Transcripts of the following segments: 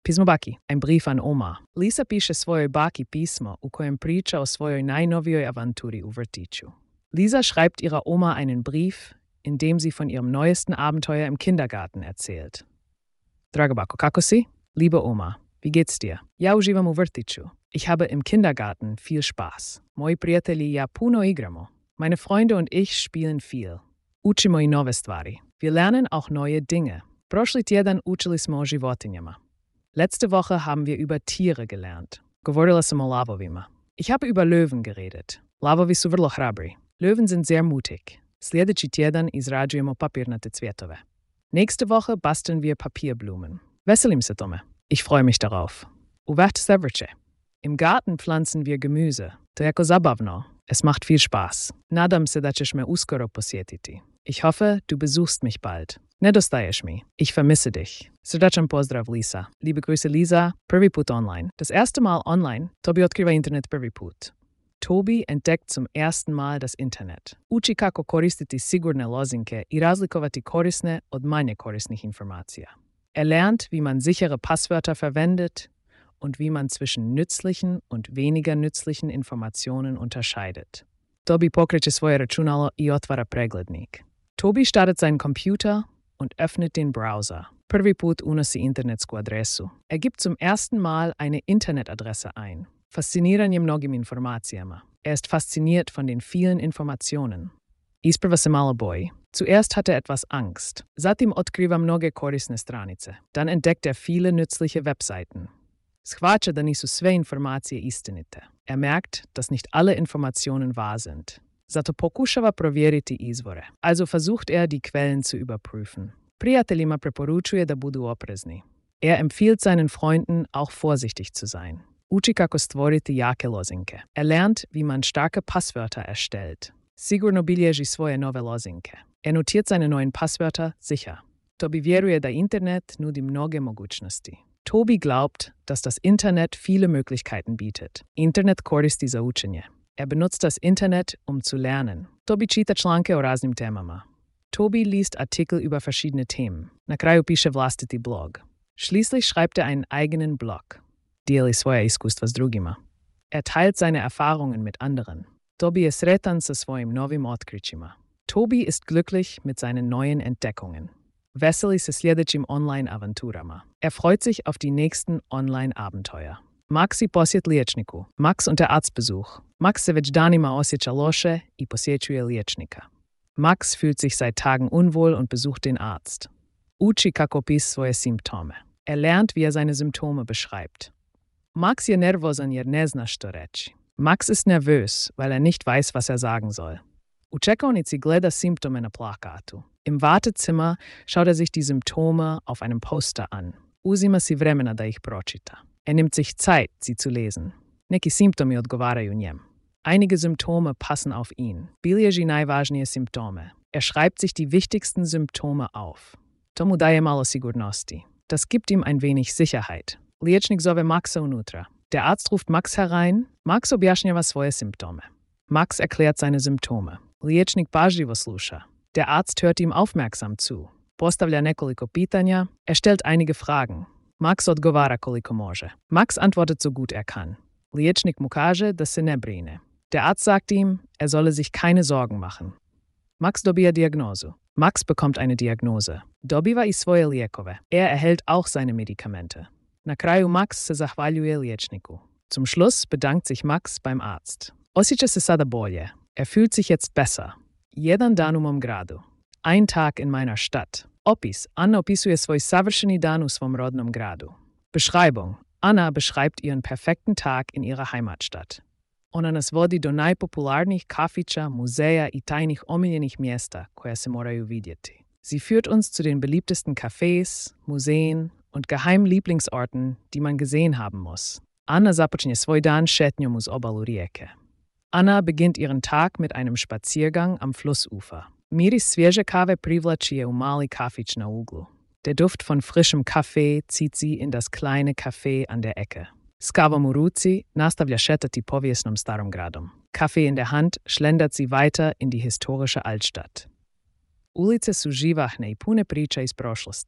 Pismo baki, ein Brief an Oma. Lisa piše svojoj baki pismo, u kojem priča o svojoj najnovijoj avanturi u vrtiću. Lisa schreibt ihrer Oma einen Brief, in dem sie von ihrem neuesten Abenteuer im Kindergarten erzählt. Draga bako, kako si? Liebe Oma, wie geht's dir? Ja uživam u vrtiću. Ich habe im Kindergarten viel Spaß. Moji prijatelji i ja puno igramo. Meine Freunde und ich spielen viel. Učimo i nove stvari. Wir lernen auch neue Dinge. Prošli tjedan učili smo o životinjama. Letzte Woche haben wir über Tiere gelernt. Govorila sam o lavovima. Ich habe über Löwen geredet. Lavovi su vrlo hrabri. Löwen sind sehr mutig. Sljedeći tjedan izrađujemo papirnate cvjetove. Nächste Woche basteln wir Papierblumen. Veselim se tome. Ich freue mich darauf. U vrt se vrće. Im Garten pflanzen wir Gemüse. To je jako zabavno. Es macht viel Spaß. Nadam se da ćeš me uskoro posjetiti. Ich hoffe, du besuchst mich bald. Nedostaješ mi. Ich vermisse dich. Srdačan pozdrav, Lisa. Liebe Grüße, Lisa. Prvi put online. Das erste Mal online. Tobi otkriva internet prvi put. Tobi entdeckt zum ersten Mal das Internet. Uči kako koristiti sigurne lozinke i razlikovati korisne od manje korisnih informacija. Lernt, wie man sichere Passwörter verwendet und wie man zwischen nützlichen und weniger nützlichen Informationen unterscheidet. Tobi pokreće svoje računalo i otvara preglednik. Tobi startet seinen Computer und öffnet den Browser. Prvi put unosi internetsku adresu. Gibt zum ersten Mal eine Internetadresse ein. Fasziniran je mnogim informacijama. Ist fasziniert von den vielen Informationen. Isprva se malo boji. Zuerst hat etwas Angst. Zatim otkriva mnoge korisne stranice. Dann entdeckt viele nützliche Webseiten. Shvaća da nisu sve informacije istinite. Merkt, dass nicht alle Informationen wahr sind. Zato pokušava provjeriti izvore. Also versucht die Quellen zu überprüfen. Prijateljima preporučuje da budu oprezni. Empfiehlt seinen Freunden auch vorsichtig zu sein. Uči kako stvoriti jake lozinke. Lernt, wie man starke Passwörter erstellt. Sigurno bilježi svoje nove lozinke. Notiert seine neuen Passwörter sicher. Tobi vjeruje da Internet nudi mnoge mogućnosti. Tobi glaubt, dass das Internet viele Möglichkeiten bietet. Internet koristi za učenje. Benutzt das Internet, zu lernen. Tobi čita članke o raznim temama. Tobi liest Artikel über verschiedene Themen. Na kraju piše vlastiti blog. Schließlich schreibt einen eigenen Blog. Dijeli svoja iskustva s drugima. Teilt seine Erfahrungen mit anderen. Tobi je sretan sa svojim novim otkrićima. Tobi ist glücklich mit seinen neuen Entdeckungen. Veseli se sljedećim online avanturama. Freut sich auf die nächsten Online-Abenteuer. Max i posjet liječniku. Max und der Arztbesuch. Max se već danima osjeća loše i posjećuje liječnika. Max fühlt sich seit Tagen unwohl und besucht den Arzt. Uči kako opis svoje simptome. Lernt, wie seine Symptome beschreibt. Max je nervozan jer ne zna što reći. Max ist nervös, weil nicht weiß, was sagen soll. U čekaonici gleda simptome na plakatu. Im Wartezimmer schaut sich die Symptome auf einem Poster an. Uzima si vremena da ih pročita. Nimmt sich Zeit, sie zu lesen. Neki simptomi odgovaraju njem. Einige Symptome passen auf ihn. Bilježi najvažnije simptome. Schreibt sich die wichtigsten Symptome auf. To mu daje malo sigurnosti. Das gibt ihm ein wenig Sicherheit. Liječnik zove Maxa unutra. Der Arzt ruft Max herein. Max objašnjava svoje simptome. Max erklärt seine Symptome. Liječnik pažljivo sluša. Der Arzt hört ihm aufmerksam zu. Postavlja nekoliko pitanja. Stellt einige Fragen. Max odgovara koliko može. Max antwortet so gut kann. Liječnik mu kaže da se ne brine. Der Arzt sagt ihm, solle sich keine Sorgen machen. Max dobija Diagnozu. Max bekommt eine Diagnose. Dobiva i svoje lijekove. Erhält auch seine Medikamente. Na kraju Max se zahvaljuje liječniku. Zum Schluss bedankt sich Max beim Arzt. Osjeća se sada bolje. Fühlt sich jetzt besser. Jedan dan u mom gradu. Ein Tag in meiner Stadt. Opis. Anna opisuje svoj savršeni dan u svom rodnom gradu. Beschreibung. Anna beschreibt ihren perfekten Tag in ihrer Heimatstadt. Ona nas vodi do najpopularnijih kafića, muzeja i tajnih omiljenih mjesta koja se moraju vidjeti. Sie führt uns zu den beliebtesten Cafés, Museen und geheimen Lieblingsorten, die man gesehen haben muss. Anna započinje svoj dan šetnjom uz obalu rijeke. Anna beginnt ihren Tag mit einem Spaziergang am Flussufer. Miris svježe kave privlači je u mali kafić na uglu. Der Duft von frischem Kaffee zieht sie in das kleine Café an der Ecke. S kavom u ruci nastavlja šetati povijesnom starom gradom. Kaffee in der Hand schlendert sie weiter in die historische Altstadt. Ulice su živahne i pune priča iz prošlosti.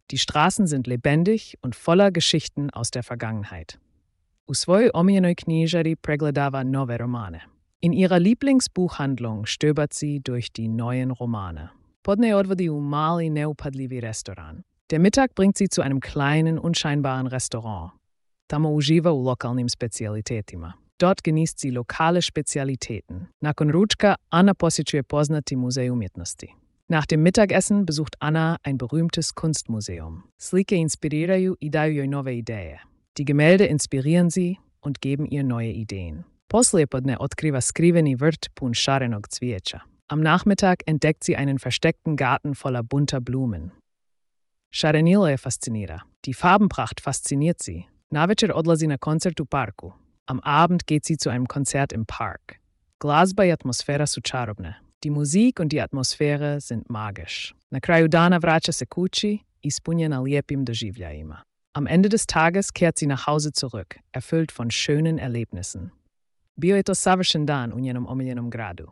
Die Straßen sind lebendig und voller Geschichten aus der Vergangenheit. U svojoj omiljenoj knjižari pregledava nove romane. In ihrer Lieblingsbuchhandlung stöbert sie durch die neuen Romane. Podne odvodi u mali neupadljivi restoran. Der Mittag bringt sie zu einem kleinen, unscheinbaren Restaurant. Tamo uživa u lokalnim specijalitetima. Dort genießt sie lokale Spezialitäten. Nakon ručka Anna posjećuje poznati muzej umjetnosti. Nach dem Mittagessen besucht Anna ein berühmtes Kunstmuseum. Slike inspiriraju i daju joj nove ideje. Die Gemälde inspirieren sie und geben ihr neue Ideen. Poslijepodne otkriva skriveni vrt pun šarenog cvijeća. Am Nachmittag entdeckt sie einen versteckten Garten voller bunter Blumen. Šarenilo je fascinira. Die Farbenpracht fasziniert sie. Navečer odlazi na koncert u parku. Am Abend geht sie zu einem Konzert im Park. Glazba i atmosfera su čarobne. Die Musik und die Atmosphäre sind magisch. Na kraju dana vraća se kući, ispunjena lijepim doživljajima. Am Ende des Tages kehrt sie nach Hause zurück, erfüllt von schönen Erlebnissen. Bio je to savršen dan u njenom omiljenom gradu.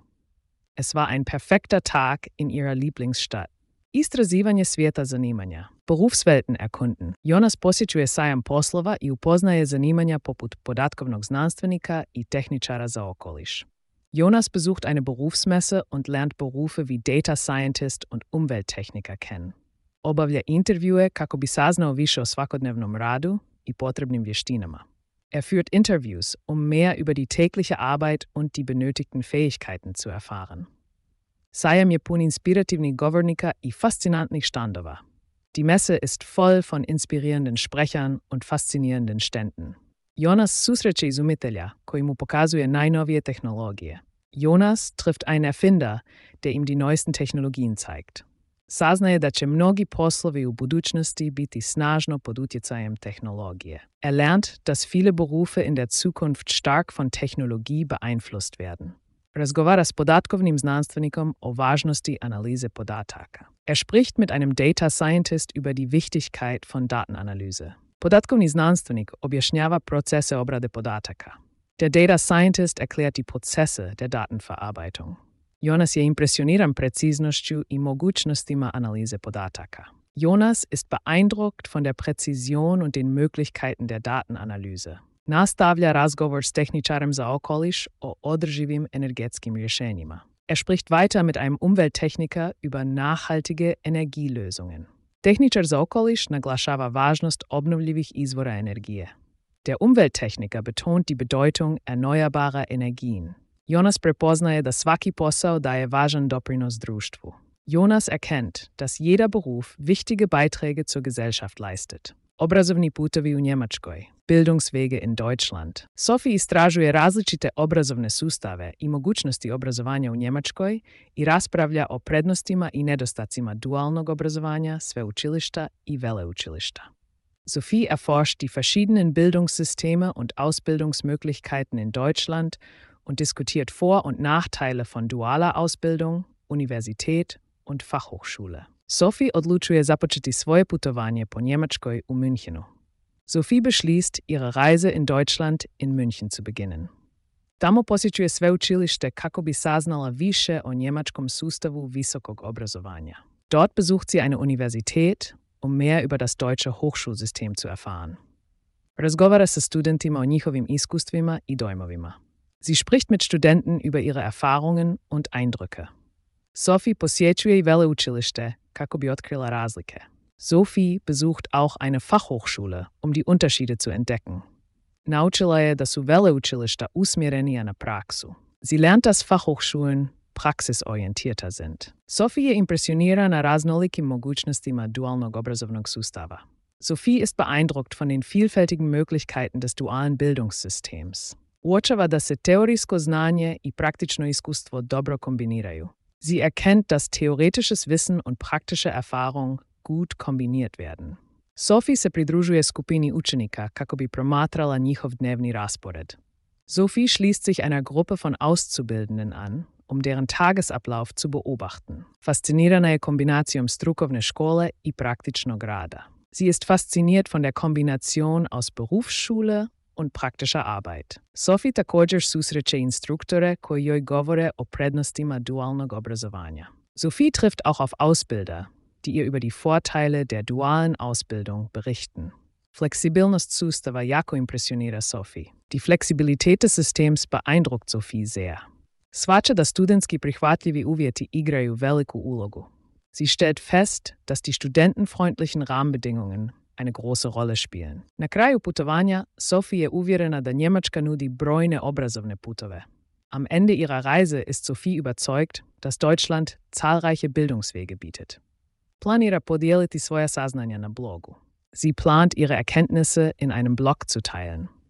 Es war ein perfekter Tag in ihrer Lieblingsstadt. Istraživanje svijeta zanimanja. Berufswelten erkunden. Jonas posjećuje sajam poslova i upoznaje zanimanja poput podatkovnog znanstvenika i tehničara za okoliš. Jonas besucht eine Berufsmesse und lernt Berufe wie Data Scientist und Umwelttechniker kennen. Obavlja intervjue kako bi saznao više o svakodnevnom radu i potrebnim vještinama. Er führt Interviews, mehr über die tägliche Arbeit und die benötigten Fähigkeiten zu erfahren. Sajam je pun inspirativnih govornika i fascinantnih standova. Die Messe ist voll von inspirierenden Sprechern und faszinierenden Ständen. Jonas susreće izumitelja koji mu pokazuje najnovije tehnologije. Jonas trifft einen Erfinder, der ihm die neuesten Technologien zeigt. Saznaje da će mnogi poslovi u budućnosti biti snažno pod utjecajem tehnologije. Er lernt, dass viele Berufe in der Zukunft stark von Technologie beeinflusst werden. Razgovara s podatkovnim znanstvenikom o važnosti analize podataka. Er spricht mit einem Data Scientist über die Wichtigkeit von Datenanalyse. Podatkovni znanstvenik objašnjava procese obrade podataka. Der Data Scientist erklärt die Prozesse der Datenverarbeitung. Jonas je impresioniran preciznošću i mogućnostima analize podataka. Jonas ist beeindruckt von der Präzision und den Möglichkeiten der Datenanalyse. Nastavlja razgovor s tehničarem za okoliš o održivim energetskim rješenjima. Er spricht weiter mit einem Umwelttechniker über nachhaltige Energielösungen. Tehničar za okoliš naglašava važnost obnovljivih izvora energije. Der Umwelttechniker betont die Bedeutung erneuerbarer Energien. Jonas prepoznaje da svaki posao daje važan doprinos društvu. Jonas erkennt, dass jeder Beruf wichtige Beiträge zur Gesellschaft leistet. Obrazovni putovi u Njemačkoj, Bildungswege in Deutschland. Sophie istražuje različite obrazovne sustave i mogućnosti obrazovanja u Njemačkoj i raspravlja o prednostima i nedostacima dualnog obrazovanja, sveučilišta i veleučilišta. Sophie erforscht die verschiedenen Bildungssysteme und Ausbildungsmöglichkeiten in Deutschland und diskutiert Vor- und Nachteile von dualer Ausbildung, Universität und Fachhochschule. Sophie odlučuje započeti svoje putovanje po Njemačkoj u Münchenu. Sophie beschließt, ihre Reise in Deutschland in München zu beginnen. Tamo posjećuje sveučilište kako bi saznala više o njemačkom sustavu visokog obrazovanja. Dort besucht sie eine Universität, mehr über das deutsche Hochschulsystem zu erfahren. Razgovara sa studentima o njihovim iskustvima i dojmovima. Sie spricht mit Studenten über ihre Erfahrungen und Eindrücke. Sophie posjećuje i veleučilište kako bi otkrila razlike. Sophie besucht auch eine Fachhochschule, die Unterschiede zu entdecken. Naučila je da su veleučilišta usmjerenija na praksu. Sie lernt, dass Fachhochschulen praxisorientierter sind. Sophie je impresionirana raznolikim mogućnostima dualnog obrazovnog sustava. Sophie ist beeindruckt von den vielfältigen Möglichkeiten des dualen Bildungssystems. Uočava da se teorijsko znanje i praktično iskustvo dobro kombiniraju. Sie erkennt, dass theoretisches Wissen und praktische Erfahrung gut kombiniert werden. Sophie se pridružuje skupini učenika kako bi promatrala njihov dnevni raspored. Sophie schließt sich einer Gruppe von Auszubildenden an, deren Tagesablauf zu beobachten. Fascinirana je kombinacijom strukovne škole i praktičnog rada. Sie ist fasziniert von der Kombination aus Berufsschule und praktischer Arbeit. Sophie također susreće instruktore koji joj govore o prednostima dualnog obrazovanja. Sophie trifft auch auf Ausbilder, die ihr über die Vorteile der dualen Ausbildung berichten. Fleksibilnost sustava jako impresionira Sophie. Die Flexibilität des Systems beeindruckt Sophie sehr. Shvaća da studentski prihvatljivi uvjeti igraju veliku ulogu. Sie stellt fest, dass die studentenfreundlichen Rahmenbedingungen eine große Rolle spielen. Na kraju putovanja, Sophie je uvjerena da Njemačka nudi brojne obrazovne putove. Am Ende ihrer Reise ist Sophie überzeugt, dass Deutschland zahlreiche Bildungswege bietet. Planira podijeliti svoja saznanja na blogu. Sie plant, ihre Erkenntnisse in einem Blog zu teilen.